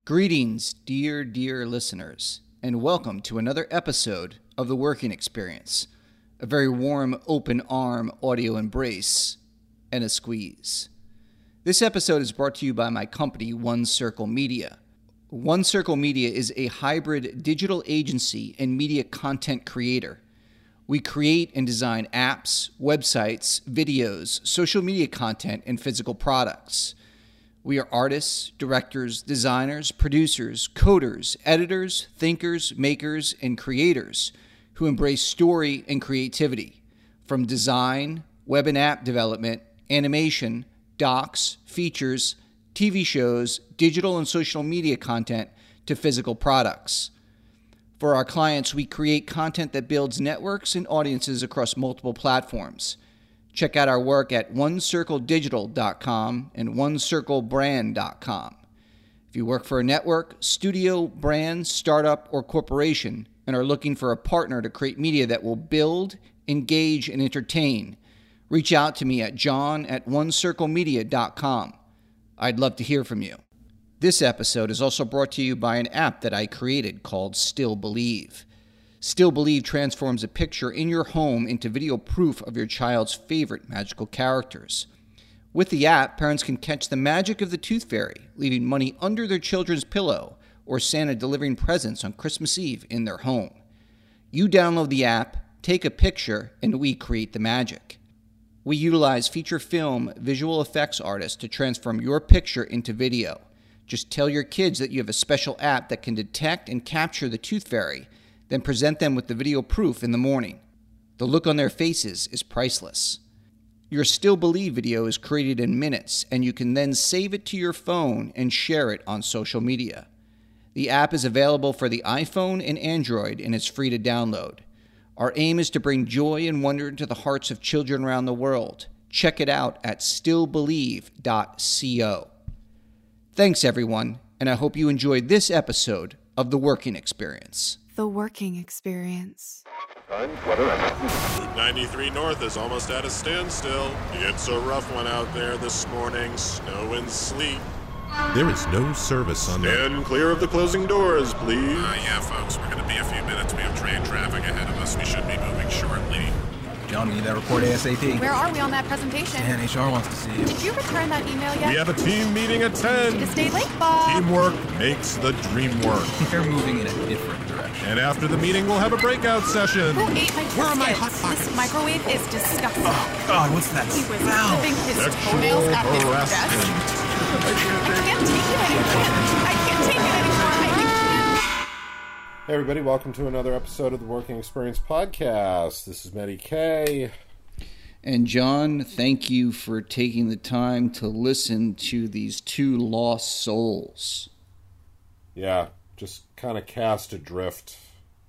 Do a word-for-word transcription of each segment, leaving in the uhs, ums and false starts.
Greetings, dear, dear listeners, and welcome to another episode of The Working Experience. A very warm, open arm audio embrace and a squeeze. This episode is brought to you by my company, One Circle Media. One Circle Media is a hybrid digital agency and media content creator. We create and design apps, websites, videos, social media content, and physical products. We are artists, directors, designers, producers, coders, editors, thinkers, makers, and creators who embrace story and creativity, from design, web and app development, animation, docs, features, T V shows, digital and social media content, to physical products. For our clients, we create content that builds networks and audiences across multiple platforms. Check out our work at one circle digital dot com and one circle brand dot com. If you work for a network, studio, brand, startup, or corporation and are looking for a partner to create media that will build, engage, and entertain, reach out to me at john at one circle media dot com. I'd love to hear from you. This episode is also brought to you by an app that I created called Still Believe. Still Believe transforms a picture in your home into video proof of your child's favorite magical characters. With the app, parents can catch the magic of the Tooth Fairy, leaving money under their children's pillow, or Santa delivering presents on Christmas Eve in their home. You download the app, take a picture, and we create the magic. We utilize feature film visual effects artists to transform your picture into video. Just tell your kids that you have a special app that can detect and capture the Tooth Fairy, then present them with the video proof in the morning. The look on their faces is priceless. Your Still Believe video is created in minutes, and you can then save it to your phone and share it on social media. The app is available for the iPhone and Android, and it's free to download. Our aim is to bring joy and wonder into the hearts of children around the world. Check it out at still believe dot co. Thanks, everyone, and I hope you enjoyed this episode of The Working Experience. The Working Experience. Route ninety-three North is almost at a standstill. It's a rough one out there this morning. Snow and sleet. There is no service on the... Stand clear of the closing doors, please. Uh, yeah, folks, we're going to be a few minutes. We have train traffic ahead of us. We should be moving shortly. John, we need that report ASAP. Where are we on that presentation? And H R wants to see you. Did you return that email yet? We have a team meeting at ten. To stay late, Bob. Teamwork makes the dream work. They're moving in a different direction. And after the meeting, we'll have a breakout session. Who ate my Where are my biscuits? hot pockets? This microwave is disgusting. Oh, God, what's that He was smell? clipping his Sexual toenails at his harassment. desk. I can't take it anymore. I can't take it anymore. I can't. Hey everybody, welcome to another episode of the Working Experience Podcast. This is Matty K. And John, thank you for taking the time to listen to these two lost souls. Yeah, just kind of cast adrift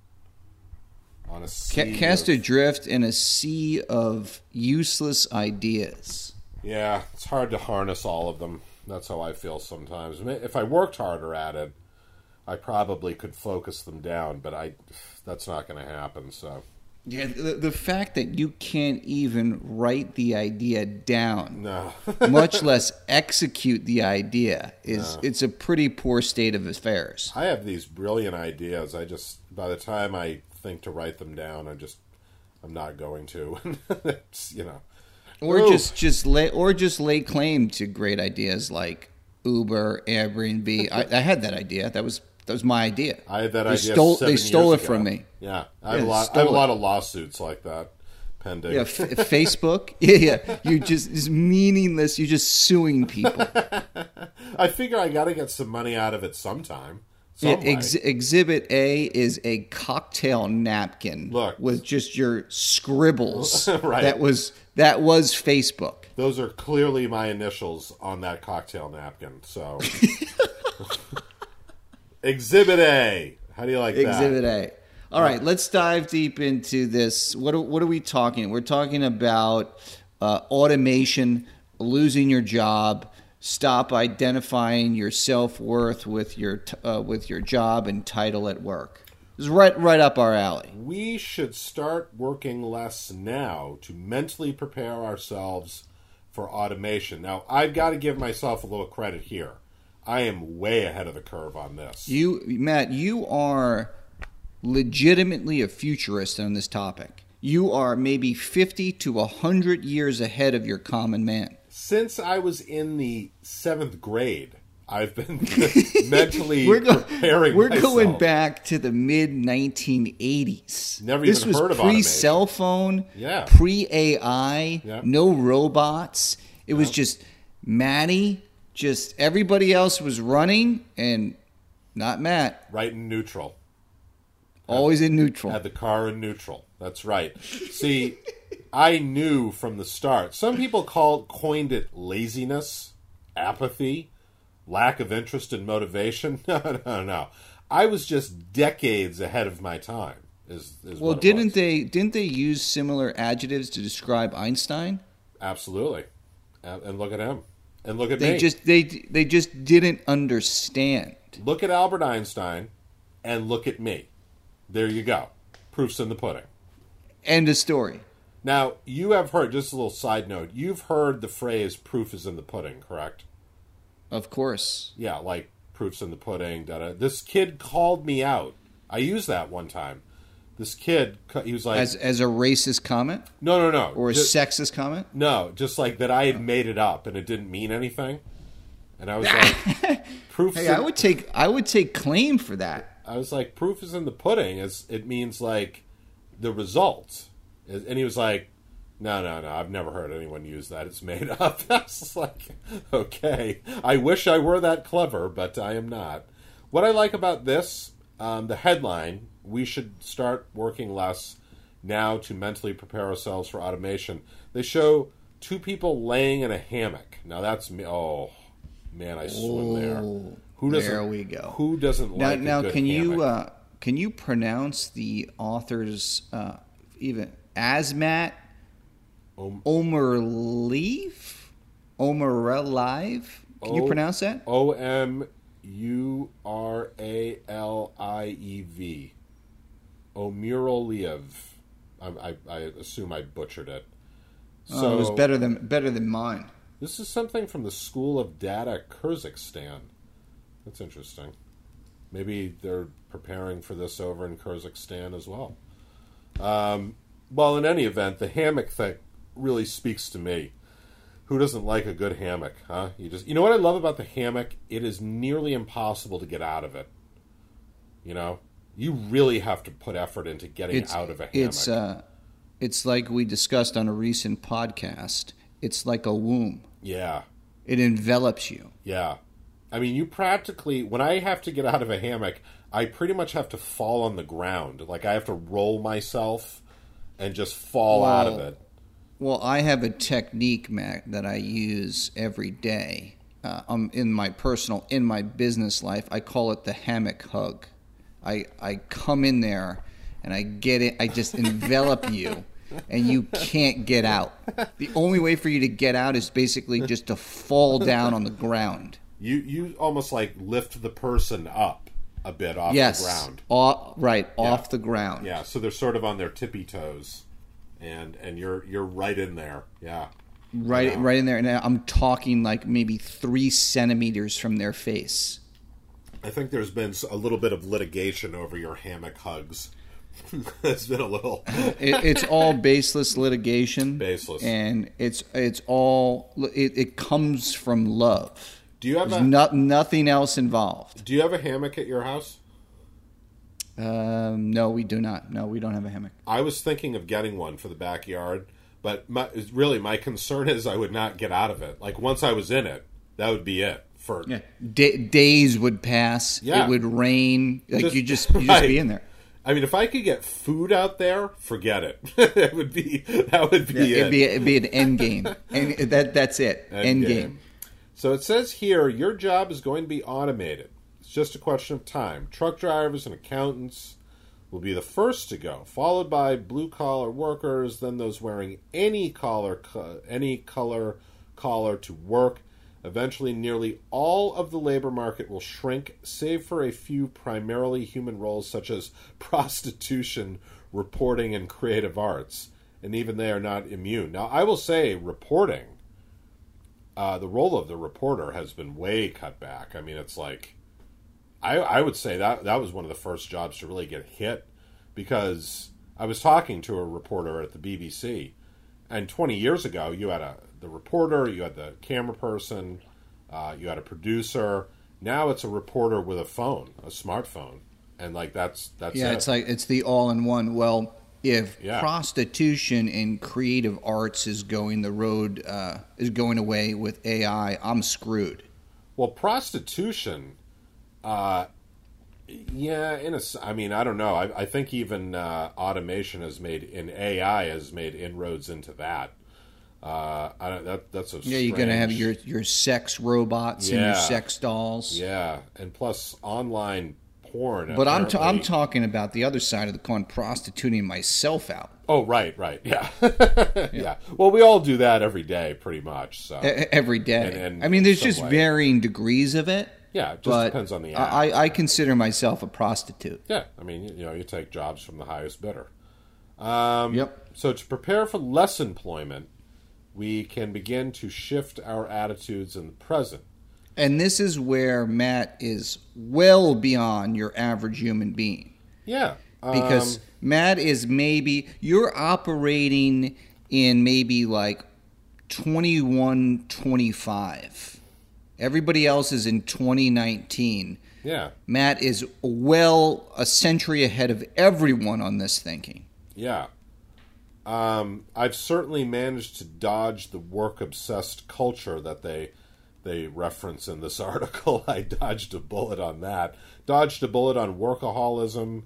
on a sea Ca- cast of, adrift in a sea of useless ideas. Yeah, it's hard to harness all of them. That's how I feel sometimes. If I worked harder at it, I probably could focus them down, but I that's not going to happen, so... Yeah, the, the fact that you can't even write the idea down, No. much less execute the idea, is No. it's a pretty poor state of affairs. I have these brilliant ideas. I just, by the time I think to write them down, I just, I'm not going to. It's, you know. Or Ooh. just just lay or just lay claim to great ideas like Uber, Airbnb. I, I had that idea. That was that was my idea. I had that they idea Stole, seven they stole years it from ago. me. Yeah, I have, Yeah, a lot, I stole have a lot it. of lawsuits like that pending. Yeah, f- Facebook. Yeah, yeah. You just it's meaningless. You're just suing people. I figure I got to get some money out of it sometime. Yeah, some way. ex- exhibit A is a cocktail napkin Look. with just your scribbles. Right. That was that was Facebook. Those are clearly my initials on that cocktail napkin. So, Exhibit A. How do you like that? Exhibit A. All right, let's dive deep into this. What are, what are we talking? We're talking about uh, automation, losing your job, stop identifying your self-worth with your t- uh, with your job and title at work. This is right right up our alley. We should start working less now to mentally prepare ourselves for automation. Now, I've got to give myself a little credit here. I am way ahead of the curve on this. You, Matt, you are legitimately a futurist on this topic. You are maybe fifty to one hundred years ahead of your common man. Since I was in the seventh grade, I've been mentally we're go- preparing We're myself. going back to the mid nineteen eighties. Never this even was heard of pre-cell phone, Yeah. pre-A I, Yeah. no robots. It was just Matty, just everybody else was running, and not Matt. Right in neutral. Always in neutral. Had the car in neutral. That's right. See, I knew from the start. Some people called coined it laziness, apathy, lack of interest and motivation. No, no, no. I was just decades ahead of my time. Is, is well, what it didn't was. they? Didn't they use similar adjectives to describe Einstein? Absolutely. And, and look at him. And look at They me. just they they just didn't understand. Look at Albert Einstein and look at me. There you go. Proof's in the pudding. End of story. Now, you have heard, just a little side note, you've heard the phrase proof is in the pudding, correct? Of course. Yeah, like proof's in the pudding. Da, da. This kid called me out. I used that one time. This kid, he was like... As as a racist comment? No, no, no. Or a just, sexist comment? No, just like that I had made it up and it didn't mean anything. And I was like, proof. Hey, I would take I would take claim for that. I was like, proof is in the pudding. It's, it means like the results. And he was like, no, no, no. I've never heard anyone use that. It's made up. I was like, okay. I wish I were that clever, but I am not. What I like about this, um, the headline, we should start working less now to mentally prepare ourselves for automation. They show two people laying in a hammock. Now that's me. Oh, man, I swim there. Who doesn't? There we go. Who doesn't Now, like now a good can hammock? you uh, can you pronounce the author's uh, even Asmat Om- Omerlev? Omerlev? Can you O- pronounce that? O M U R A L I E V. Omiroliev. I, I, I assume I butchered it. Oh, So it was better than better than mine. This is something from the School of Data, Kyrgyzstan. That's interesting. Maybe they're preparing for this over in Kyrgyzstan as well. Um, well, in any event, the hammock thing really speaks to me. Who doesn't like a good hammock, huh? You just, you know what I love about the hammock? It is nearly impossible to get out of it. You know, you really have to put effort into getting It's out of a hammock. it's uh, it's like we discussed on a recent podcast. It's like a womb. Yeah, It envelops you. yeah. I mean, you practically, when I have to get out of a hammock, I pretty much have to fall on the ground. Like, I have to roll myself and just fall out of Well, it. Well, I have a technique, Mac, that I use every day. Uh, um, in my personal, in my business life, I call it the hammock hug. I I come in there and I get it. I just envelop you, and you can't get out. The only way for you to get out is basically just to fall down on the ground. You you almost like lift the person up a bit off Yes, the ground. Off, right Yeah. off the ground. Yeah, so they're sort of on their tippy toes, and and you're you're right in there. Yeah, Right, Yeah. right in there. And I'm talking like maybe three centimeters from their face. I think there's been a little bit of litigation over your hammock hugs. It's been a little It, it's all baseless litigation. Baseless. and it's it's all it, it comes from love. Do you have There's a no, nothing else involved. Do you have a hammock at your house? Um, no, we do not. No, we don't have a hammock. I was thinking of getting one for the backyard, but my, really my concern is I would not get out of it. Like once I was in it, that would be it. For Yeah, da- days would pass. Yeah. It would rain. Like Just- you just you just right. be in there. I mean, if I could get food out there, forget it. That would be that would be Yeah, it. it'd be it'd be an end game, and that that's it. End, End game. game. So it says here, your job is going to be automated. It's just a question of time. Truck drivers and accountants will be the first to go, followed by blue-collar workers, then those wearing any collar, co- any color collar to work. Eventually, nearly all of the labor market will shrink, save for a few primarily human roles such as prostitution, reporting, and creative arts. And even they are not immune. Now, I will say, reporting... uh, the role of the reporter has been way cut back. I mean, it's like, I, I would say that that was one of the first jobs to really get hit, because I was talking to a reporter at the B B C, and twenty years ago, you had a the reporter, you had the camera person, uh, you had a producer. Now it's a reporter with a phone, a smartphone, and like that's that's yeah, it. it's like it's the all-in-one. Well, if Yeah. prostitution in creative arts is going the road uh, is going away with A I, I'm screwed. Well, prostitution, uh, yeah, in a, s- I mean, I don't know. I, I think even uh, automation has made, in A I has made inroads into that. Uh, I don't, that that's a Yeah, you're gonna have strange- your your sex robots and your Yeah. sex dolls. yeah, and plus online porn. But I'm t- I'm apparently- talking about the other side of the coin, prostituting myself out Oh, right, right, yeah. yeah. Well, we all do that every day, pretty much. So e- every day. And- and I mean, there's in some just way. varying degrees of it. yeah, it just but depends on the app. I, I consider myself a prostitute. Yeah, I mean, you know, you take jobs from the highest bidder. Um, Yep. So to prepare for less employment, we can begin to shift our attitudes in the present. And this is where Matt is well beyond your average human being. Yeah. Because um, Matt is maybe, you're operating in maybe like twenty-one, twenty-five. Everybody else is in twenty nineteen. yeah, Matt is well a century ahead of everyone on this thinking. yeah. Um, I've certainly managed to dodge the work-obsessed culture that they they reference in this article. I dodged a bullet on that. Dodged a bullet on workaholism.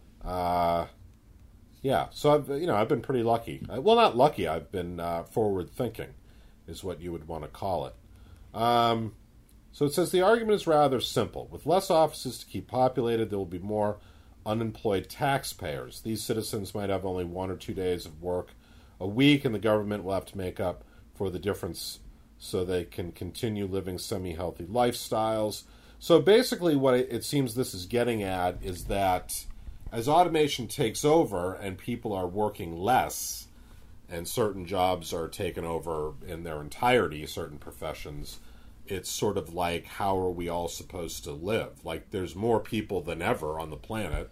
Uh, yeah, so I've you know I've been pretty lucky. Uh, Well, not lucky. I've been uh, forward thinking, is what you would want to call it. Um, so it says the argument is rather simple. With less offices to keep populated, there will be more unemployed taxpayers. These citizens might have only one or two days of work a week, and the government will have to make up for the difference so they can continue living semi-healthy lifestyles. So basically what it, it seems this is getting at is that as automation takes over and people are working less and certain jobs are taken over in their entirety, certain professions, it's sort of like, how are we all supposed to live? Like, there's more people than ever on the planet,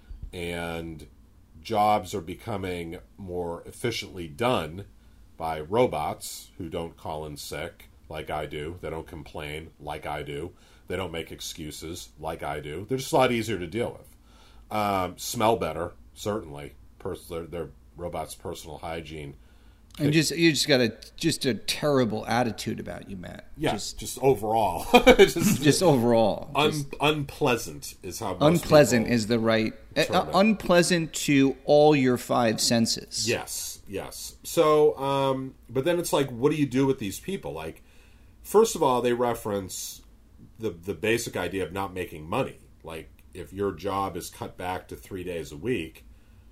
and jobs are becoming more efficiently done by robots who don't call in sick like I do. They don't complain like I do. They don't make excuses like I do. They're just a lot easier to deal with. Um, smell better, certainly. Pers- their, their robots' personal hygiene. And just you just got a just a terrible attitude about you, Matt. Yeah, Just, just, overall. just, just overall. un- Just unpleasant is how most unpleasant people is the right uh, term it. unpleasant to all your five senses. Yes, yes. So, um, but then it's like, what do you do with these people? Like, first of all, they reference the the basic idea of not making money. Like, if your job is cut back to three days a week,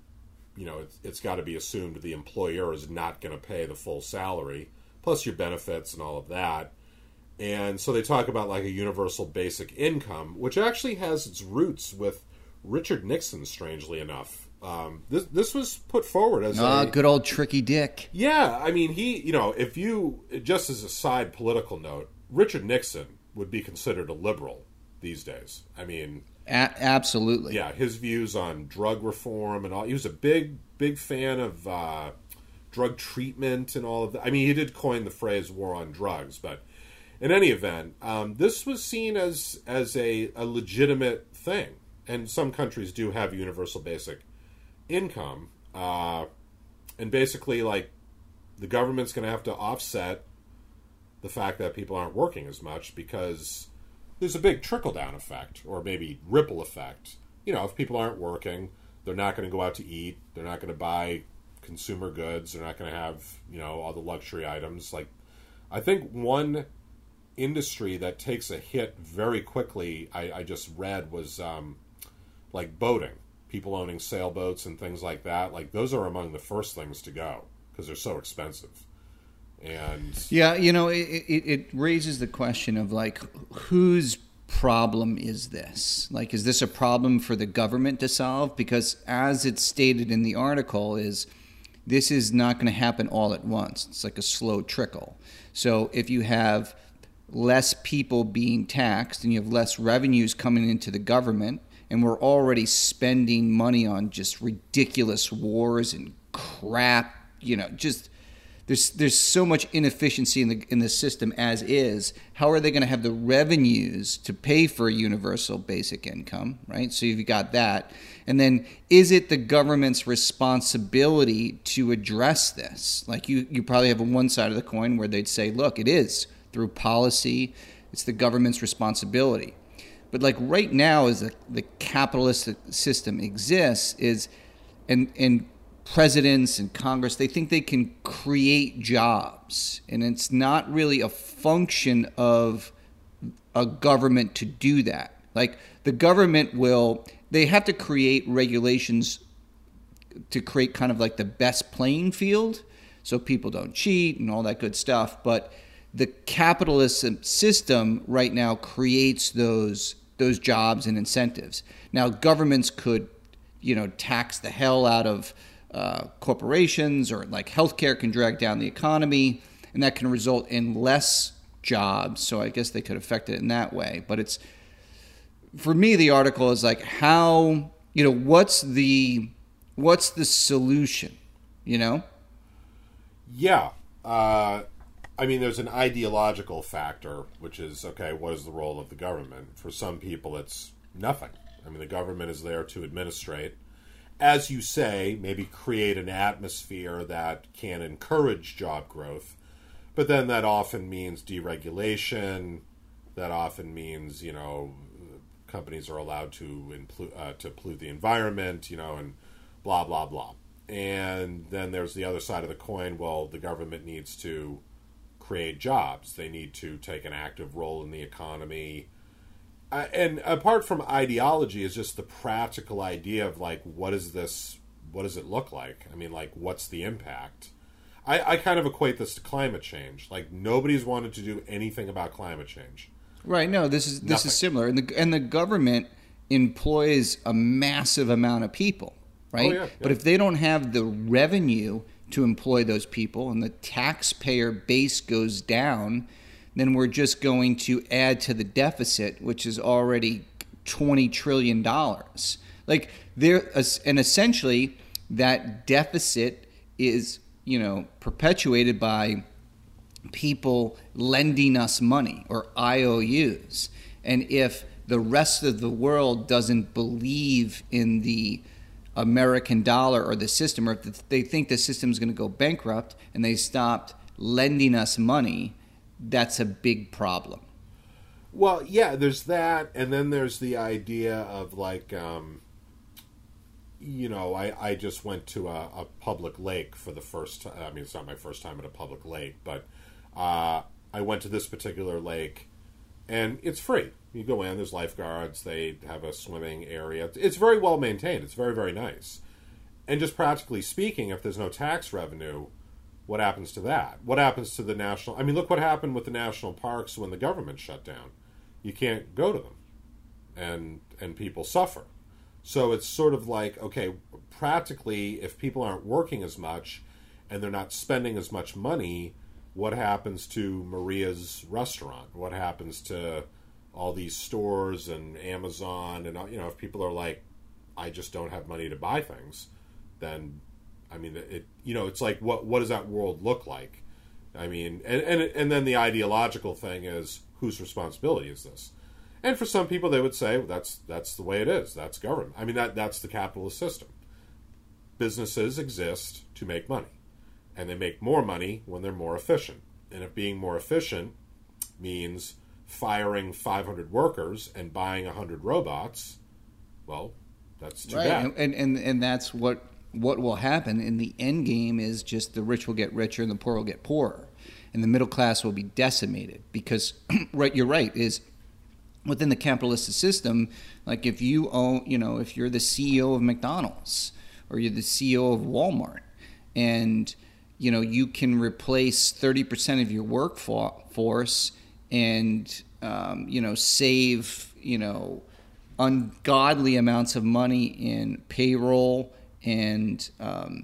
you know, it's, it's got to be assumed the employer is not going to pay the full salary, plus your benefits and all of that. And so they talk about like a universal basic income, which actually has its roots with Richard Nixon, strangely enough. Um, this this was put forward as Ah, a... good old Tricky Dick. Yeah, I mean, he, you know, if you, just as a side political note, Richard Nixon would be considered a liberal these days. I mean... A- absolutely. Yeah, his views on drug reform and all. He was a big, big fan of uh, drug treatment and all of that. I mean, he did coin the phrase "war on drugs," but in any event, um, this was seen as as a, a legitimate thing. And some countries do have universal basic income, uh, and basically, like, the government's going to have to offset the fact that people aren't working as much because there's a big trickle-down effect, or maybe ripple effect. You know, if people aren't working, they're not going to go out to eat, they're not going to buy consumer goods, they're not going to have, you know, all the luxury items. Like, I think one industry that takes a hit very quickly, I, I just read, was um, like boating. People owning sailboats and things like that. Like, those are among the first things to go because they're so expensive. And Yeah, you know, it, it, it raises the question of, like, whose problem is this? Like, is this a problem for the government to solve? Because as it's stated in the article is this is not going to happen all at once. It's like a slow trickle. So if you have less people being taxed and you have less revenues coming into the government, and we're already spending money on just ridiculous wars and crap, you know, just there's there's so much inefficiency in the in the system as is. How are they going to have the revenues to pay for a universal basic income, right? So you've got that. And then is it the government's responsibility to address this? Like you, you probably have on one side of the coin where they'd say, look, it is through policy. It's the government's responsibility. But like right now as the, the capitalist system exists is, and, and presidents and Congress, they think they can create jobs. And it's not really a function of a government to do that. Like the government will, they have to create regulations to create kind of like the best playing field so people don't cheat and all that good stuff. But the capitalist system right now creates those those jobs and incentives. Now governments could, you know, tax the hell out of uh, corporations, or like healthcare can drag down the economy, and that can result in less jobs. So I guess they could affect it in that way. But it's, for me, the article is like, how, you know, what's the what's the solution, you know? Yeah. Uh, I mean, there's an ideological factor, which is, okay, what is the role of the government? For some people, it's nothing. I mean, the government is there to administrate. As you say, maybe create an atmosphere that can encourage job growth. But then that often means deregulation. That often means, you know, companies are allowed to impl- uh, to pollute the environment, you know, and blah, blah, blah. And then there's the other side of the coin. Well, the government needs to create jobs. They need to take an active role in the economy. Uh, and apart from ideology is just the practical idea of, like, what is this, what does it look like? I mean, like, what's the impact? I, I kind of equate this to climate change. Like, nobody's wanted to do anything about climate change. Right. No, this is this Nothing. is similar, and the and the government employs a massive amount of people, right? Oh, yeah, yeah. But if they don't have the revenue to employ those people, and the taxpayer base goes down, then we're just going to add to the deficit, which is already twenty trillion dollars. Like there, and essentially that deficit is, you know, perpetuated by people lending us money, or I O Us. And if the rest of the world doesn't believe in the American dollar or the system, or if they think the system is going to go bankrupt and they stopped lending us money, that's a big problem. Well, yeah, there's that, and then there's the idea of, like, um, you know, I, I just went to a, a public lake for the first time. I mean, it's not my first time at a public lake, but uh, I went to this particular lake, and it's free. You go in, there's lifeguards, they have a swimming area. It's very well maintained. It's very, very nice. And just practically speaking, if there's no tax revenue, what happens to that? What happens to the national... I mean, look what happened with the national parks when the government shut down. You can't go to them, and and people suffer. So it's sort of like, okay, practically, if people aren't working as much and they're not spending as much money, what happens to Maria's restaurant? What happens to all these stores and Amazon? And, you know, if people are like, I just don't have money to buy things, then, I mean, it, you know, it's like, what what does that world look like? I mean, and, and, and then the ideological thing is, whose responsibility is this? And for some people, they would say, well, that's that's the way it is. That's government. I mean, that that's the capitalist system. Businesses exist to make money. And they make more money when they're more efficient. And if being more efficient means firing five hundred workers and buying one hundred robots, well, that's too right. bad. And, and and that's what what will happen in the end game is just the rich will get richer and the poor will get poorer. And the middle class will be decimated because, right, you're right, is within the capitalist system, like if you own, you know, if you're the C E O of McDonald's or you're the C E O of Walmart, and, you know, you can replace thirty percent of your workforce and, um, you know, save, you know, ungodly amounts of money in payroll and, um,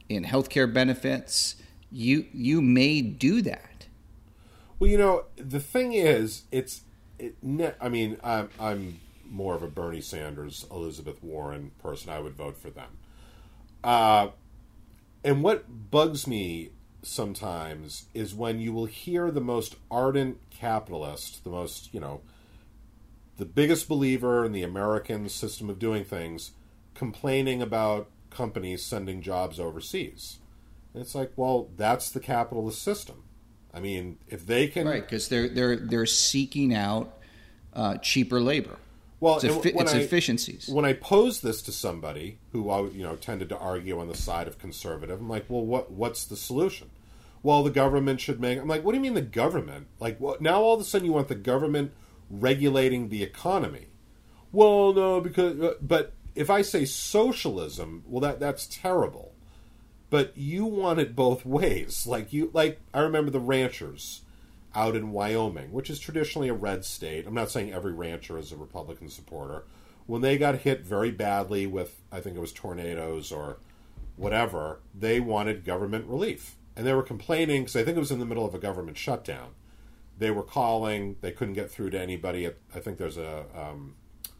in healthcare benefits, you you may do that. Well, you know, the thing is, it's. It, I mean, I'm, I'm more of a Bernie Sanders, Elizabeth Warren person. I would vote for them. Uh, and what bugs me sometimes is when you will hear the most ardent capitalist, the most, you know, the biggest believer in the American system of doing things, complaining about companies sending jobs overseas. And it's like, well, that's the capitalist system. I mean, if they can, right? Because they're they're they're seeking out uh, cheaper labor. Well, it's, efi- when it's I, efficiencies. When I pose this to somebody who I, you know, tended to argue on the side of conservative, I'm like, well, what what's the solution? Well, the government should make. I'm like, what do you mean the government? Like, what, now all of a sudden you want the government regulating the economy? Well, no, because but if I say socialism, well, that that's terrible. But you want it both ways. Like you, like I remember the ranchers out in Wyoming, which is traditionally a red state. I'm not saying every rancher is a Republican supporter. When they got hit very badly with, I think it was tornadoes or whatever, they wanted government relief. And they were complaining, because I think it was in the middle of a government shutdown. They were calling, they couldn't get through to anybody. I think there's a... Um,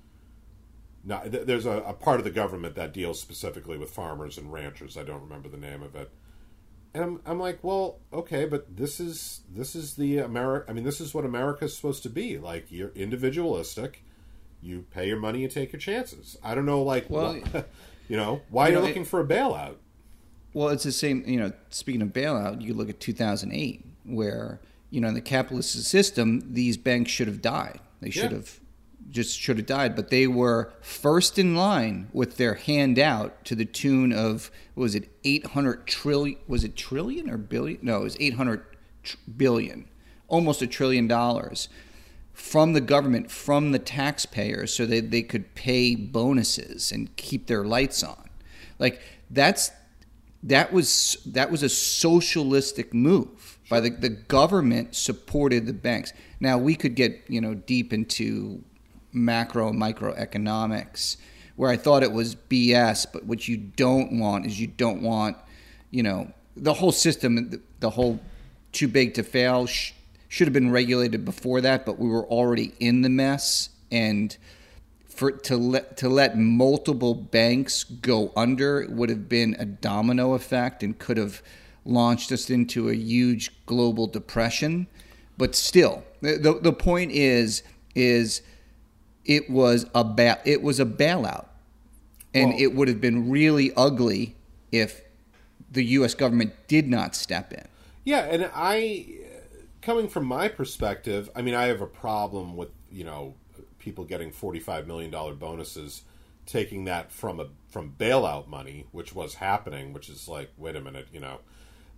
No, there's a, a part of the government that deals specifically with farmers and ranchers. I don't remember the name of it. And I'm, I'm like, well, okay, but this is this is the America. I mean, this is what America is supposed to be. Like, you're individualistic. You pay your money, you take your chances. I don't know, like, well, what, you know, why you you're know, looking it, for a bailout. Well, it's the same. You know, speaking of bailout, you look at two thousand eight, where you know in the capitalist system, these banks should have died. They should Yeah. have. just should have died, but they were first in line with their handout to the tune of, what was it, eight hundred trillion, was it trillion or billion? No, it was eight hundred tr- billion, almost a trillion dollars from the government, from the taxpayers, so that they could pay bonuses and keep their lights on. Like, that's, that was, that was a socialistic move. By the, the government supported the banks. Now, we could get, you know, deep into macro and microeconomics, where I thought it was B S, but what you don't want is you don't want, you know, the whole system, the, the whole too big to fail sh- should have been regulated before that, but we were already in the mess, and for to let to let multiple banks go under would have been a domino effect and could have launched us into a huge global depression. But still, the the, the point is is It was a ba- It was a bailout, and well, it would have been really ugly if the U S government did not step in. Yeah, and I, coming from my perspective, I mean, I have a problem with, you know, people getting forty-five million dollars bonuses, taking that from a from bailout money, which was happening, which is like, wait a minute, you know,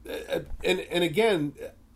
and and again.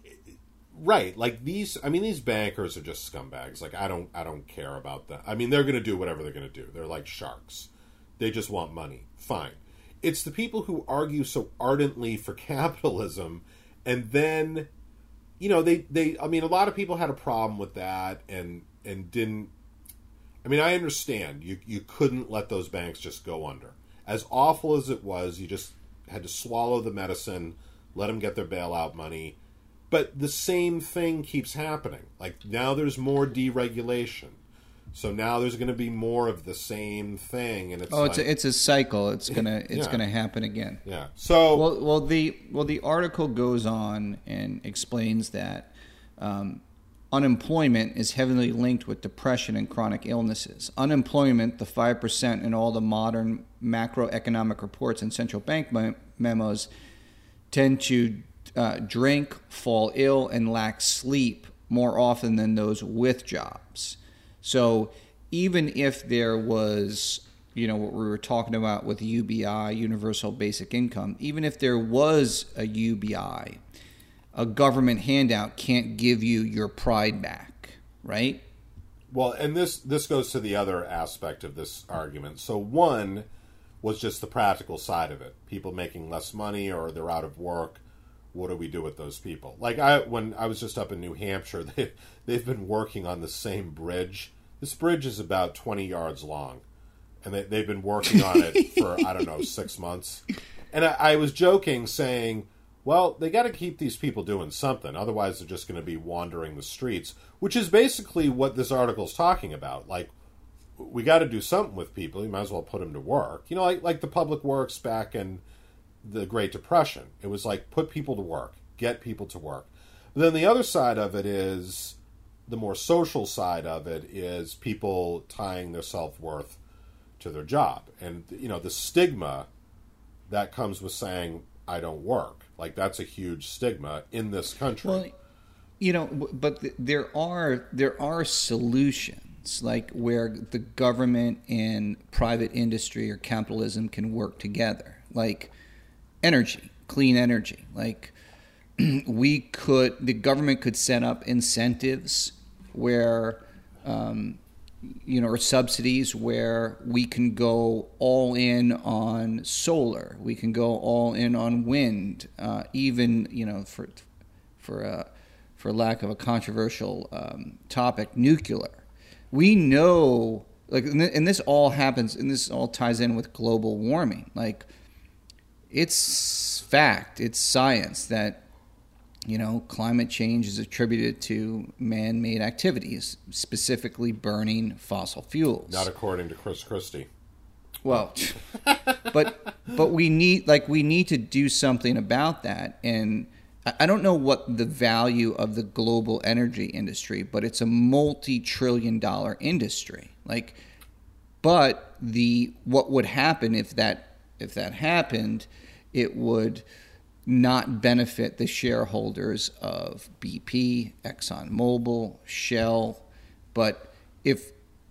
Right, like these. I mean, these bankers are just scumbags. Like, I don't, I don't care about that. I mean, they're going to do whatever they're going to do. They're like sharks. They just want money. Fine. It's the people who argue so ardently for capitalism, and then, you know, they, they. I mean, a lot of people had a problem with that, and and didn't. I mean, I understand you you couldn't let those banks just go under. As awful as it was, you just had to swallow the medicine, let them get their bailout money. But the same thing keeps happening. Like, now there's more deregulation. So now there's going to be more of the same thing, and it's oh, like, it's a, it's a cycle. It's gonna it's yeah. gonna happen again. Yeah. So well, well the well the article goes on and explains that um, unemployment is heavily linked with depression and chronic illnesses. Unemployment, the five percent in all the modern macroeconomic reports and central bank mem- memos, tend to Uh, drink, fall ill, and lack sleep more often than those with jobs. So even if there was, you know, what we were talking about with U B I, Universal Basic Income, even if there was a U B I, a government handout can't give you your pride back, right? Well, and this this goes to the other aspect of this argument. So one was just the practical side of it. People making less money, or they're out of work. What do we do with those people? Like, I when I was just up in New Hampshire, they, they've been working on the same bridge. This bridge is about twenty yards long, and they, they've been working on it for, I don't know, six months. And I, I was joking, saying, well, they got to keep these people doing something. Otherwise, they're just going to be wandering the streets, which is basically what this article is talking about. Like, we got to do something with people. You might as well put them to work. You know, like, like the public works back in the Great Depression. It was like, put people to work, get people to work. But then the other side of it is, the more social side of it is people tying their self-worth to their job. And, you know, the stigma that comes with saying, I don't work. Like, that's a huge stigma in this country. Well, you know, but there are there are solutions, like where the government and private industry or capitalism can work together, like energy, clean energy. Like, we could, the government could set up incentives where, um, you know, or subsidies where we can go all in on solar, we can go all in on wind, uh, even, you know, for for a, for lack of a controversial um, topic, nuclear. We know, like, and this all happens, and this all ties in with global warming. Like, it's fact, it's science that, you know, climate change is attributed to man-made activities, specifically burning fossil fuels. Not according to Chris Christie. Well, but but we need like we need to do something about that. And I don't know what the value of the global energy industry, but it's a multi-trillion dollar industry. Like, but the what would happen if that if that happened, it would not benefit the shareholders of B P, ExxonMobil, Shell. But if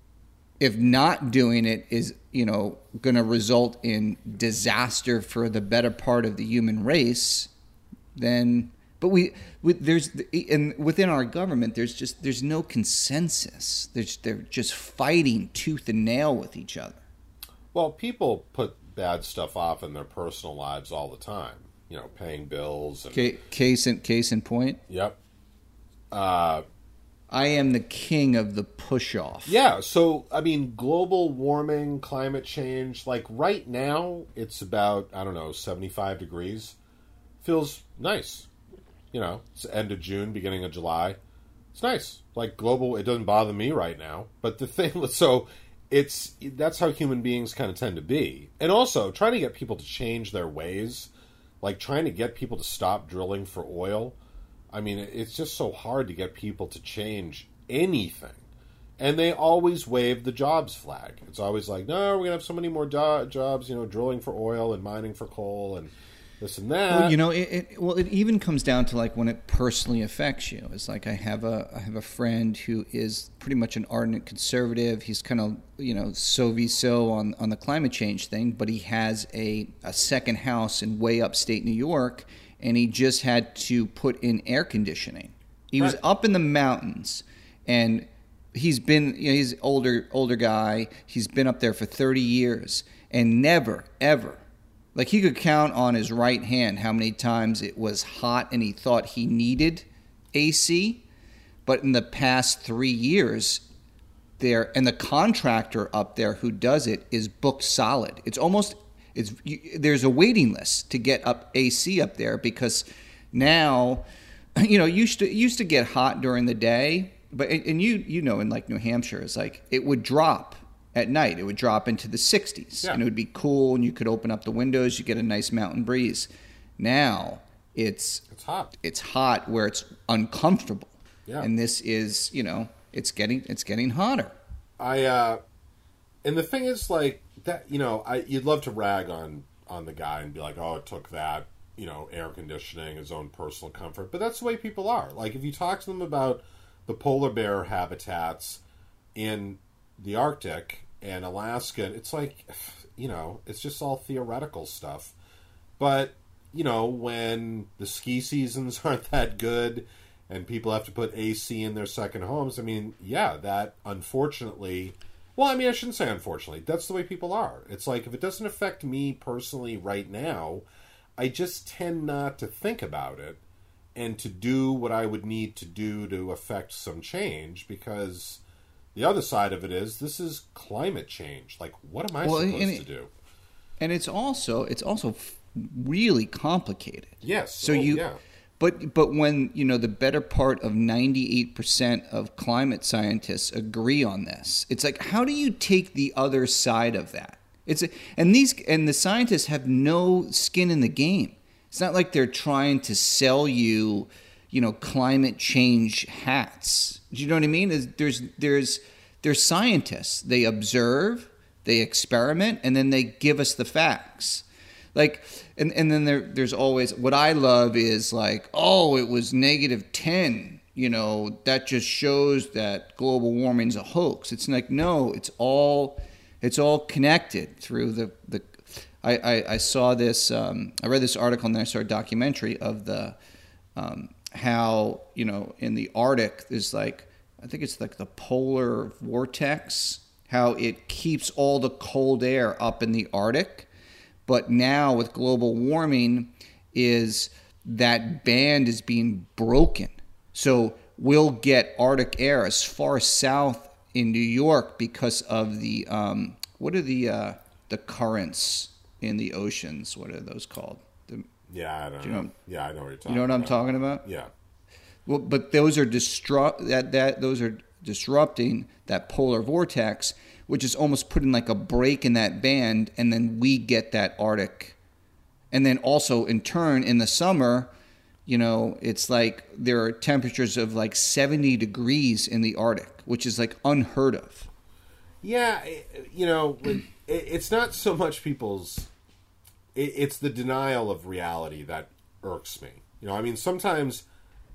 if not doing it is, you know, going to result in disaster for the better part of the human race, then but we, we there's and within our government there's just there's no consensus. There's they're just fighting tooth and nail with each other. Well, people put bad stuff off in their personal lives all the time. You know, paying bills. And, Ca- case in case in point. Yep. Uh, I am the king of the push off. yeah. So I mean, global warming, climate change. Like right now, it's about I don't know seventy-five degrees. Feels nice. You know, it's the end of June, beginning of July. It's nice. Like global, it doesn't bother me right now. But the thing, so it's that's how human beings kind of tend to be, and also trying to get people to change their ways. Like trying to get people to stop drilling for oil. I mean, it's just so hard to get people to change anything. And they always wave the jobs flag. It's always like, no, we're going to have so many more do- jobs, you know, drilling for oil and mining for coal and this and that. Well, you know, it, it well, it even comes down to like when it personally affects you. It's like I have a I have a friend who is pretty much an ardent conservative. He's kind of, you know, so-vi-so on, on the climate change thing, but he has a, a second house in way upstate New York, and he just had to put in air conditioning. He was Right. up in the mountains, and he's been, you know, he's an older, older guy. He's been up there for thirty years, and never, ever, like he could count on his right hand how many times it was hot and he thought he needed A C. But in the past three years, there and the contractor up there who does it is booked solid. It's almost it's you, there's a waiting list to get up A C up there because now, you know, used to used to get hot during the day, but and you you know in like New Hampshire, it's like it would drop at night. It would drop into the sixties, yeah. and it would be cool, and you could open up the windows, you get a nice mountain breeze. Now it's it's hot. It's hot where it's uncomfortable. Yeah. And this is, you know, it's getting it's getting hotter. I uh and the thing is like that, you know, I you'd love to rag on on the guy and be like, "Oh, it took that, you know, air conditioning, his own personal comfort." But that's the way people are. Like if you talk to them about the polar bear habitats in the Arctic and Alaska, it's like, you know, it's just all theoretical stuff. But, you know, when the ski seasons aren't that good and people have to put A C in their second homes, I mean, yeah, that unfortunately, well, I mean, I shouldn't say unfortunately, that's the way people are. It's like, if it doesn't affect me personally right now, I just tend not to think about it and to do what I would need to do to affect some change, because the other side of it is, this is climate change. Like, what am I Well, supposed and it- to do? And it's also it's also really complicated. Yes. So oh, you, yeah. but but when you know the better part of ninety-eight percent of climate scientists agree on this, it's like, how do you take the other side of that? It's a, and these and the scientists have no skin in the game. It's not like they're trying to sell you, you know, climate change hats. Do you know what I mean? There's there's there's, there's scientists. They observe, they experiment, and then they give us the facts. Like, and, and then there there's always, what I love is like, oh, it was negative ten. You know, that just shows that global warming's a hoax. It's like, no, it's all it's all connected through the the. I, I, I saw this. Um, I read this article and then I saw a documentary of the um, how, you know, in the Arctic there's like, I think it's like the polar vortex, how it keeps all the cold air up in the Arctic. But now with global warming, is that band is being broken. So we'll get Arctic air as far south in New York because of the um, what are the uh, the currents in the oceans? What are those called? The, yeah, I don't do know. you know. Yeah, I know what you're talking. You know what about. I'm talking about? Yeah. Well, but those are distru- that that those are disrupting that polar vortex, which is almost putting like a break in that band, and then we get that Arctic. And then also in turn in the summer, you know, it's like there are temperatures of like seventy degrees in the Arctic, which is like unheard of. Yeah, you know, it's not so much people's, it's the denial of reality that irks me. You know, I mean, sometimes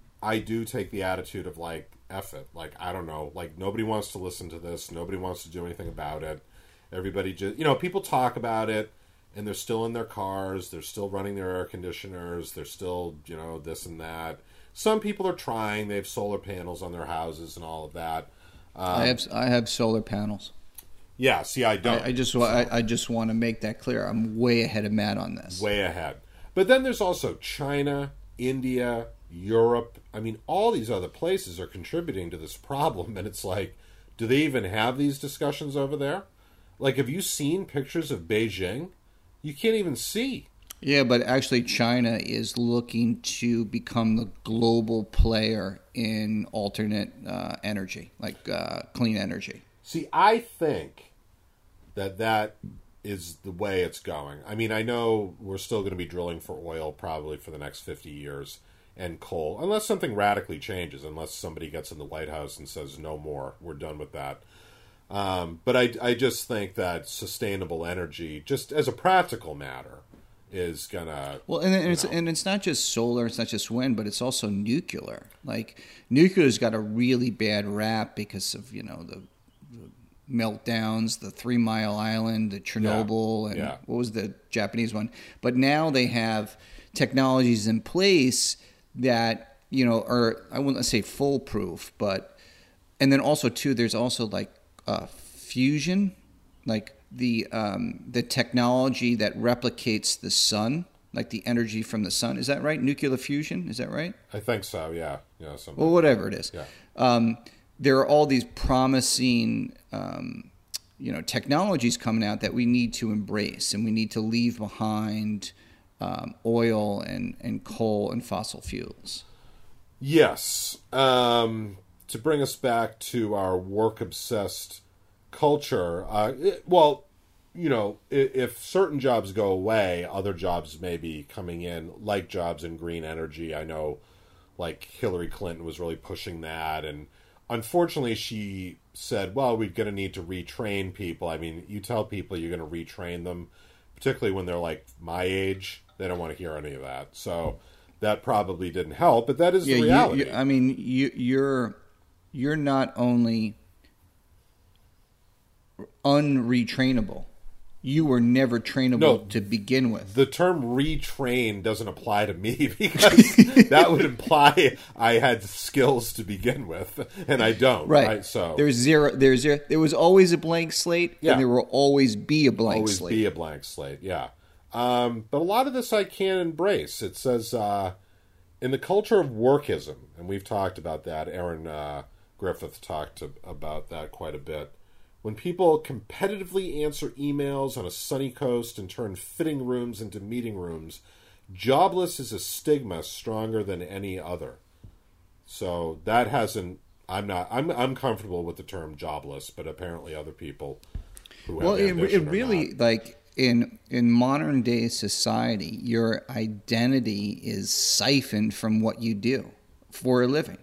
I do take the attitude of like, F it. Like, I don't know, like nobody wants to listen to this. Nobody wants to do anything about it. Everybody just, you know, people talk about it and they're still in their cars. They're still running their air conditioners. They're still, you know, this and that. Some people are trying. They have solar panels on their houses and all of that. Um, I have I have solar panels. Yeah, see, I don't. I, I just I, I just want to make that clear. I'm way ahead of Matt on this. Way ahead. But then there's also China, India, Europe. I mean, all these other places are contributing to this problem. And it's like, do they even have these discussions over there? Like, have you seen pictures of Beijing? You can't even see. Yeah, but actually China is looking to become the global player in alternate uh, energy, like uh, clean energy. See, I think that that is the way it's going. I mean, I know we're still going to be drilling for oil probably for the next fifty years and coal, unless something radically changes, unless somebody gets in the White House and says, no more, we're done with that. Um, but I, I just think that sustainable energy, just as a practical matter, is gonna well, and, and it's know. and it's not just solar, it's not just wind, but it's also nuclear. Like nuclear's got a really bad rap because of you know the, the meltdowns, the Three Mile Island, the Chernobyl, yeah. and yeah. what was the Japanese one? But now they have technologies in place that you know are I wouldn't say foolproof, but and then also too there's also like uh, fusion, like. the um, the technology that replicates the sun, like the energy from the sun. Is that right? Nuclear fusion, is that right? I think so, yeah. yeah something well, whatever it is. Yeah. Um, there are all these promising um, you know, technologies coming out that we need to embrace, and we need to leave behind um, oil and, and coal and fossil fuels. Yes. Um, to bring us back to our work-obsessed culture, uh, it, well, you know, if, if certain jobs go away, other jobs may be coming in, like jobs in green energy. I know, like, Hillary Clinton was really pushing that, and unfortunately she said, well, we're going to need to retrain people. I mean, you tell people you're going to retrain them, particularly when they're, like, my age, they don't want to hear any of that. So that probably didn't help, but that is yeah, the reality. You, you, I mean, you, you're you're not only unretrainable, you were never trainable No, to begin with. The term retrain doesn't apply to me because that would imply I had skills to begin with, and I don't. Right. right? So there's zero. There's zero. There was always a blank slate, Yeah. and there will always be a blank always slate. be a blank slate. Yeah. Um, but a lot of this I can't embrace. It says uh, in the culture of workism, and we've talked about that. Aaron uh, Griffith talked to, about that quite a bit. When people competitively answer emails on a sunny coast and turn fitting rooms into meeting rooms, jobless is a stigma stronger than any other. So that hasn't. I'm not. I'm. I'm comfortable with the term jobless, but apparently other people who have well, it, ambition it are really not. like in in modern day society, your identity is siphoned from what you do for a living.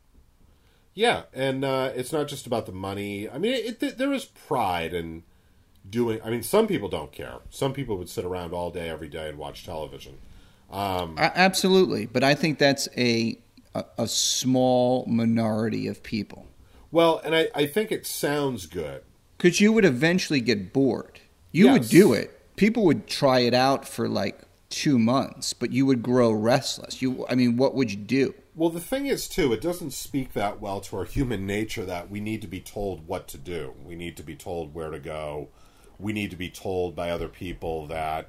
Yeah, and uh, it's not just about the money. I mean, it, it, there is pride in doing. I mean, some people don't care. Some people would sit around all day, every day, and watch television. Um, A- Absolutely, but I think that's a, a a small minority of people. well, and I, I think it sounds good. Because you would eventually get bored. You would Yes. do it. People would try it out for like two months, but you would grow restless. You, I mean, what would you do? Well, the thing is, too, it doesn't speak that well to our human nature that we need to be told what to do. We need to be told where to go. We need to be told by other people that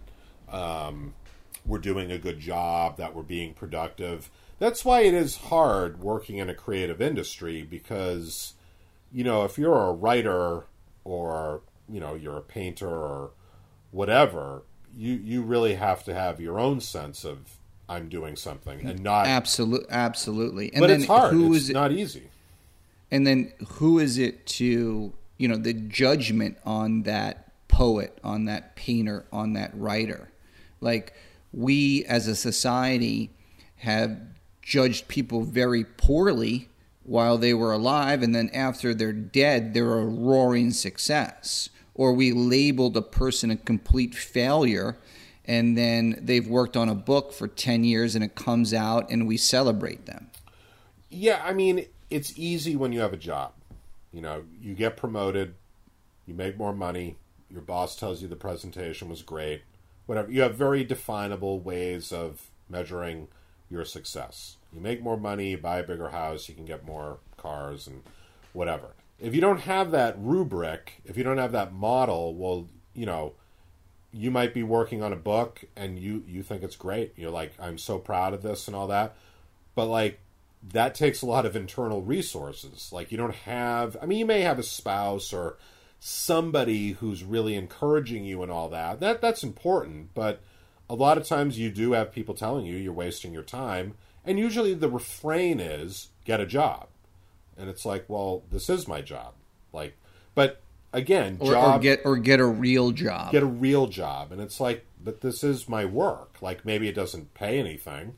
um, we're doing a good job, that we're being productive. That's why it is hard working in a creative industry because, you know, if you're a writer or, you know, you're a painter or whatever, you, you really have to have your own sense of I'm doing something and not... Absolutely, absolutely. And but then it's hard. Who It's is it, not easy. and then who is it to, you know, the judgment on that poet, on that painter, on that writer? Like, we as a society have judged people very poorly while they were alive, and then after they're dead, they're a roaring success. Or we labeled a person a complete failure, and then they've worked on a book for ten years and it comes out and we celebrate them. Yeah, I mean, it's easy when you have a job. You know, you get promoted, you make more money, your boss tells you the presentation was great, whatever. You have very definable ways of measuring your success. You make more money, you buy a bigger house, you can get more cars and whatever. If you don't have that rubric, if you don't have that model, well, you know, you might be working on a book and you, you think it's great. You're like, I'm so proud of this and all that. But, like, that takes a lot of internal resources. Like, you don't have... I mean, you may have a spouse or somebody who's really encouraging you and all that. That That's important. But a lot of times you do have people telling you you're wasting your time. And usually the refrain is, get a job. And it's like, well, this is my job. Like, but... Again, Or, job, or get or get a real job. get a real job. And it's like, but this is my work. Like, maybe it doesn't pay anything,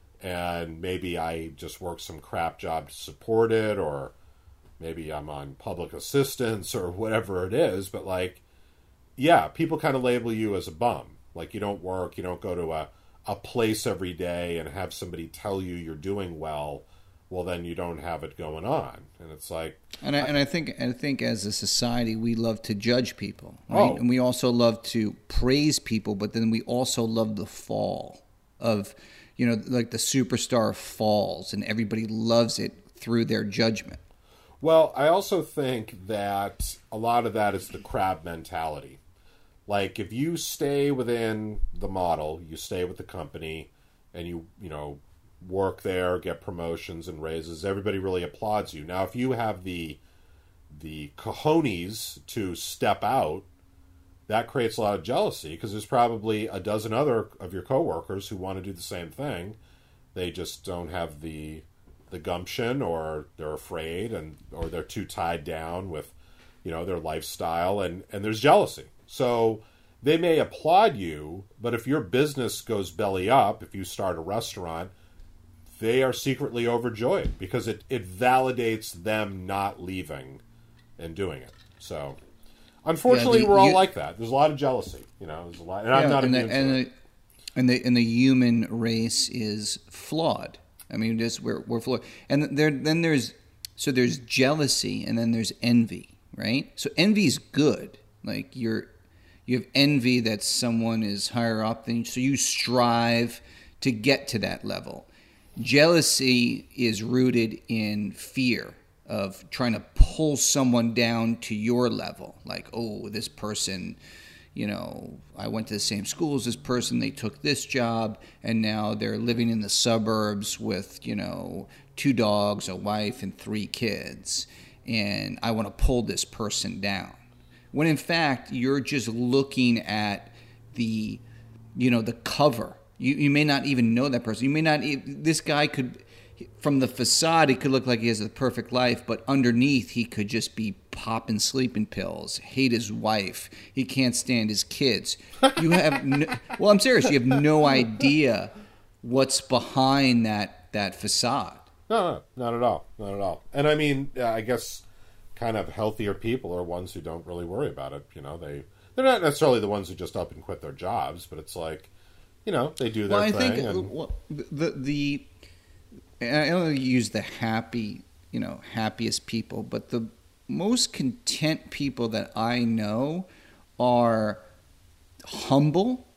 and maybe I just work some crap job to support it, or maybe I'm on public assistance or whatever it is. But, like, yeah, people kind of label you as a bum. Like, you don't work, you don't go to a, a place every day and have somebody tell you you're doing well. Well, then you don't have it going on, and it's like, And I, and I think I think as a society we love to judge people, right? Oh. And we also love to praise people, but then we also love the fall of, you know, like the superstar falls, and everybody loves it through their judgment. well, I also think that a lot of that is the crab mentality. Like, if you stay within the model, you stay with the company, and you, you know, work there, get promotions and raises, everybody really applauds you. Now, if you have the the cojones to step out, that creates a lot of jealousy because there's probably a dozen other of your coworkers who want to do the same thing. They just don't have the the gumption, or they're afraid, and or they're too tied down with, you know, their lifestyle, and, and there's jealousy. So they may applaud you, but if your business goes belly up, if you start a restaurant, they are secretly overjoyed because it, it validates them not leaving and doing it. So, unfortunately, Yeah, the- we're all you- like that. There's a lot of jealousy, you know. There's a lot, and I'm not and immune the, to and it. the and the and the human race is flawed. I mean, just we're we're flawed. And there then there's so there's jealousy, and then there's envy, right? So envy is good. Like you're you have envy that someone is higher up than you, so you strive to get to that level. Jealousy is rooted in fear of trying to pull someone down to your level. Like, oh, this person, you know, I went to the same school as this person, they took this job, and now they're living in the suburbs with, you know, two dogs, a wife, and three kids. And I want to pull this person down. when in fact you're just looking at the, you know, the cover. You you may not even know that person. You may not. e- This guy could, from the facade, he could look like he has a perfect life, but underneath he could just be popping sleeping pills, hate his wife, he can't stand his kids. You have no, well, I'm serious. You have no idea what's behind that that facade. No, no, not at all. Not at all. And I mean, uh, I guess kind of healthier people are ones who don't really worry about it. You know, they, they're not necessarily the ones who just up and quit their jobs, but it's like, you know, they do their Well, I thing. think and, well, the the I don't use the happy, you know, happiest people, but the most content people that I know are humble,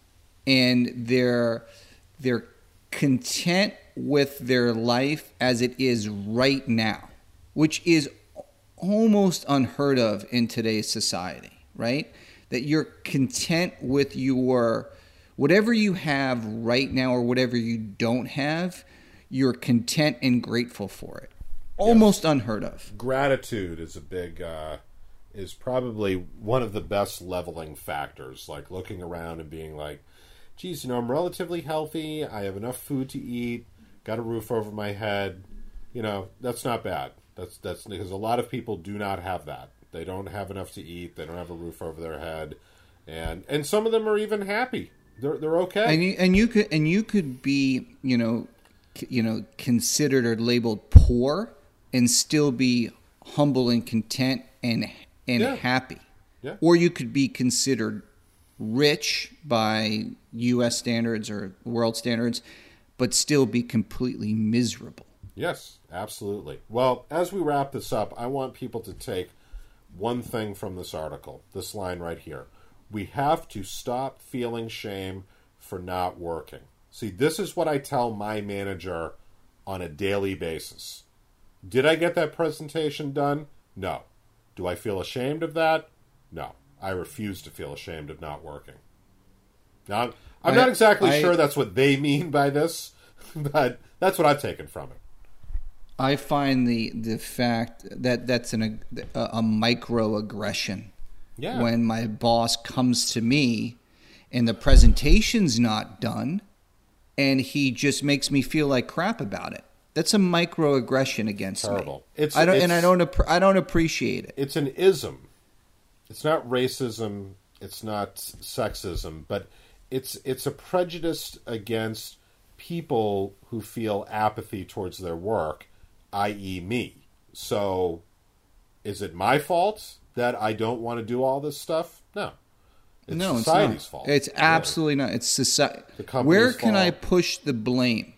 and they're they're content with their life as it is right now, which is almost unheard of in today's society, right? That you're content with your whatever you have right now or whatever you don't have, you're content and grateful for it. Almost yes. unheard of. Gratitude is a big, uh, is probably one of the best leveling factors. Like looking around and being like, geez, you know, I'm relatively healthy. I have enough food to eat. Got a roof over my head. You know, that's not bad. That's that's because a lot of people do not have that. They don't have enough to eat. They don't have a roof over their head, and and some of them are even happy. They're they're okay. And you, and you could and you could be you know you know considered or labeled poor and still be humble and content and and Yeah. happy. Yeah. Or you could be considered rich by U S standards or world standards, but still be completely miserable. Yes, absolutely. Well, as we wrap this up, I want people to take one thing from this article, this line right here. We have to stop feeling shame for not working. See, this is what I tell my manager on a daily basis. Did I get that presentation done? No. Do I feel ashamed of that? No. I refuse to feel ashamed of not working. Now, I'm I- not exactly I- sure that's what they mean by this, but that's what I've taken from it. I find the the fact that that's an, a, a microaggression. Yeah. When my boss comes to me and the presentation's not done and he just makes me feel like crap about it. That's a microaggression against Terrible. me. It's, I don't it's, and I don't appre- I don't appreciate it. It's an ism. It's not racism. It's not sexism, but it's it's a prejudice against people who feel apathy towards their work, that is me. So, is it my fault that I don't want to do all this stuff? No. It's no, society's it's not. fault. It's really. absolutely not. It's society. The company's Where can I fault. push the blame?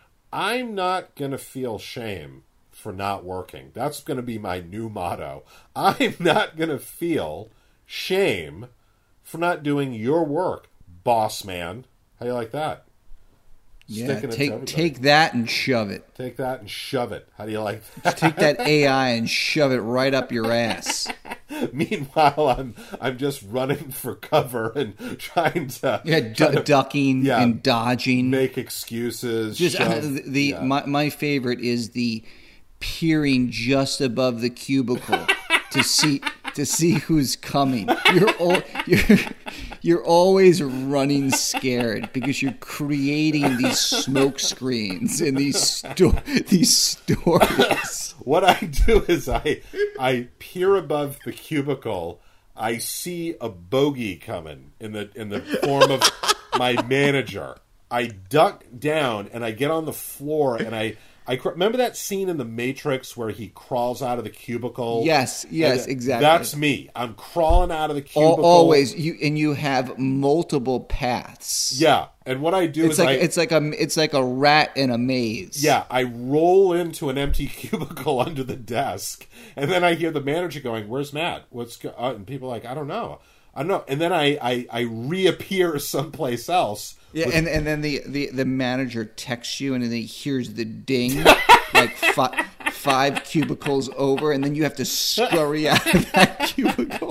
I'm not going to feel shame for not working. That's going to be my new motto. I'm not going to feel shame for not doing your work, boss man. How do you like that? Yeah, Sticking it to take everybody. take that and shove it. Take that and shove it. How do you like that? Take that A I and shove it right up your ass. Meanwhile, I'm I'm just running for cover and trying to, Yeah, trying du- to ducking yeah, and dodging. make excuses. Just uh, shove- the, the yeah. my my favorite is the peering just above the cubicle to see to see who's coming. You're al- you're you're always running scared because you're creating these smoke screens and these sto- these stories. What I do is I I peer above the cubicle. I see a bogey coming in the in the form of my manager. I duck down and I get on the floor and I I cr- remember that scene in The Matrix where he crawls out of the cubicle. Yes, yes, And exactly. That's me. I'm crawling out of the Al- cubicle. Always you and you have multiple paths. Yeah, and what I do It's is like I it's like a it's like a rat in a maze. Yeah, I roll into an empty cubicle under the desk, and then I hear the manager going, "Where's Matt? What's go-? Uh, and people are like, I don't know, I don't know." And then I I, I reappear someplace else. Yeah, with- and, and then the, the, the manager texts you, and then he hears the ding, like fi- five cubicles over, and then you have to scurry out of that cubicle.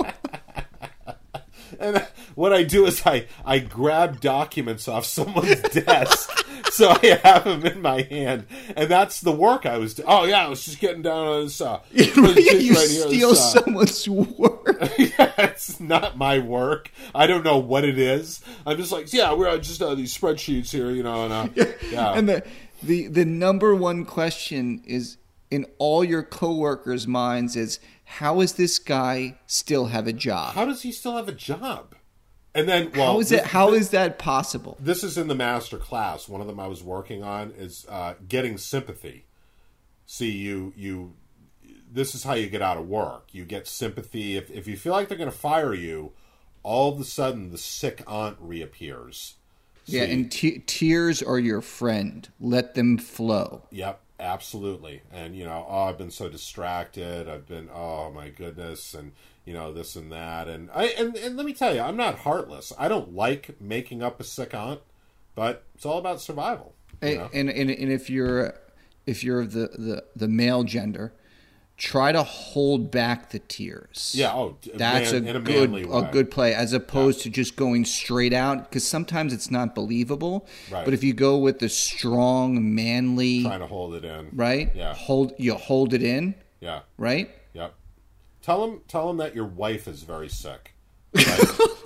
And what I do is I, I grab documents off someone's desk, so I have them in my hand, and that's the work I was doing. Oh yeah, I was just getting down on this. Uh, you presentation you right here, steal this, uh, someone's work. work? Yeah, it's not my work. I don't know what it is. I'm just like, yeah, we're just uh, these spreadsheets here, you know. And, uh, yeah. And the, the the number one question is in all your coworkers' minds is, how is this guy still have a job? How does he still have a job? And then, well, how is this, it? How this, is that possible? This is in the master class. One of them I was working on is uh, getting sympathy. See, you you. This is how you get out of work. You get sympathy. If if you feel like they're going to fire you, all of a sudden the sick aunt reappears. Yeah, See? and te- tears are your friend. Let them flow. Yep, absolutely. And, you know, oh, I've been so distracted. I've been, oh, my goodness, and, you know, this and that. And I and, and let me tell you, I'm not heartless. I don't like making up a sick aunt, but it's all about survival. You know? And, and and if you're if you're the, the, the male gender, try to hold back the tears. Yeah, oh, that's man, a, in a good manly a way. good play, as opposed Yeah. to just going straight out, because sometimes it's not believable. Right. But if you go with the strong, manly, Trying to hold it in. right? Yeah. Hold you hold it in, Yeah. right? Yep. Tell him, tell him that your wife is very sick. Right?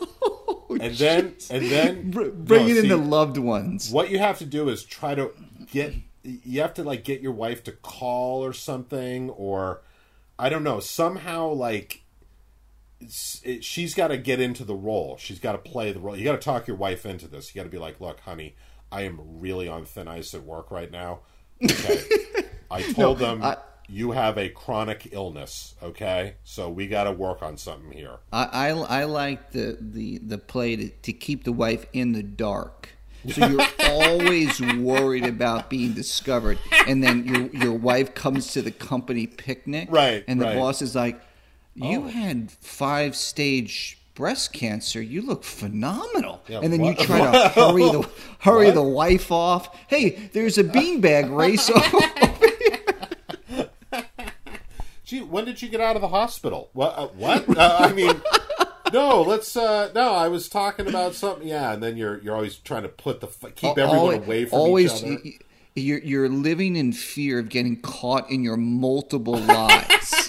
and then, and then, Br- bring no, it in see, the loved ones. What you have to do is try to get. You have to like get your wife to call or something, or I don't know. Somehow, like it's, it, she's got to get into the role. She's got to play the role. You got to talk your wife into this. You got to be like, "Look, honey, I am really on thin ice at work right now. Okay, I told No, them." I- You have a chronic illness, okay? So we got to work on something here. I, I, I like the, the, the play to, to keep the wife in the dark. So you're always worried about being discovered. And then your your wife comes to the company picnic. Right, And the right. boss is like, you Oh. had five-stage breast cancer. You look phenomenal. Yeah, and then what? you try to hurry the hurry What? the wife off. Hey, there's a beanbag race over here. Gee, when did you get out of the hospital? What? Uh, what? Uh, I mean, no. Let's. Uh, no, I was talking about something. Yeah, and then you're you're always trying to put the keep everyone always, away from always, each other. y- You're you're living in fear of getting caught in your multiple lies.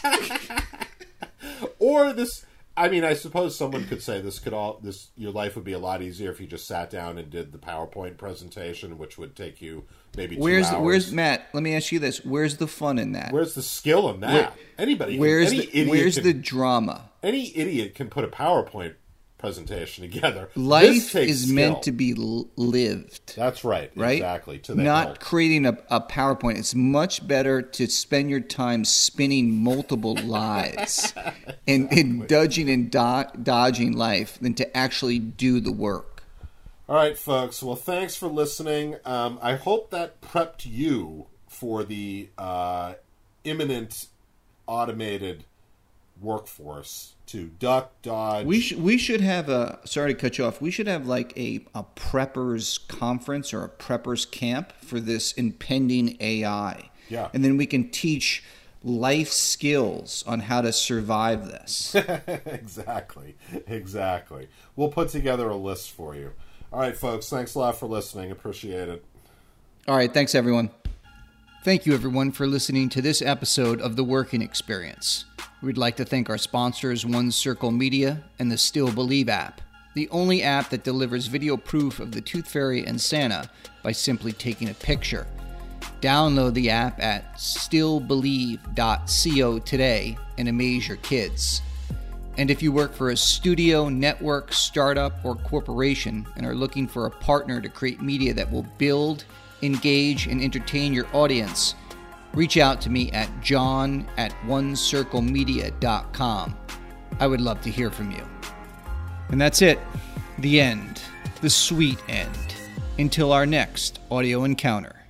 Or this. I mean, I suppose someone could say this could all this your life would be a lot easier if you just sat down and did the PowerPoint presentation, which would take you maybe two Where's hours. where's Matt? Let me ask you this: where's the fun in that? Where's the skill in that? Where- Anybody? Can, Where's any the idiot where's can, the drama? any idiot can put a PowerPoint presentation together. This Life takes is skill. meant to be l- lived, That's right. right? Exactly. To the Not hilt. creating a, a PowerPoint. It's much better to spend your time spinning multiple lies and, and dodging and do- dodging life than to actually do the work. All right, folks. Well, thanks for listening. Um, I hope that prepped you for the uh, imminent automated workforce to duck, dodge. We should we should have a sorry to cut you off. We should have like a, a preppers conference or a preppers camp for this impending A I. Yeah. And then we can teach life skills on how to survive this. exactly. Exactly. We'll put together a list for you. All right, folks. Thanks a lot for listening. Appreciate it. All right, thanks everyone. Thank you everyone for listening to this episode of The Working Experience. We'd like to thank our sponsors, One Circle Media and the Still Believe app, the only app that delivers video proof of the Tooth Fairy and Santa by simply taking a picture. Download the app at still believe dot co today and amaze your kids. And if you work for a studio, network, startup, or corporation and are looking for a partner to create media that will build, engage, and entertain your audience, reach out to me at john at one circle media dot com. I would love to hear from you. And that's it. The end. The sweet end. Until our next audio encounter.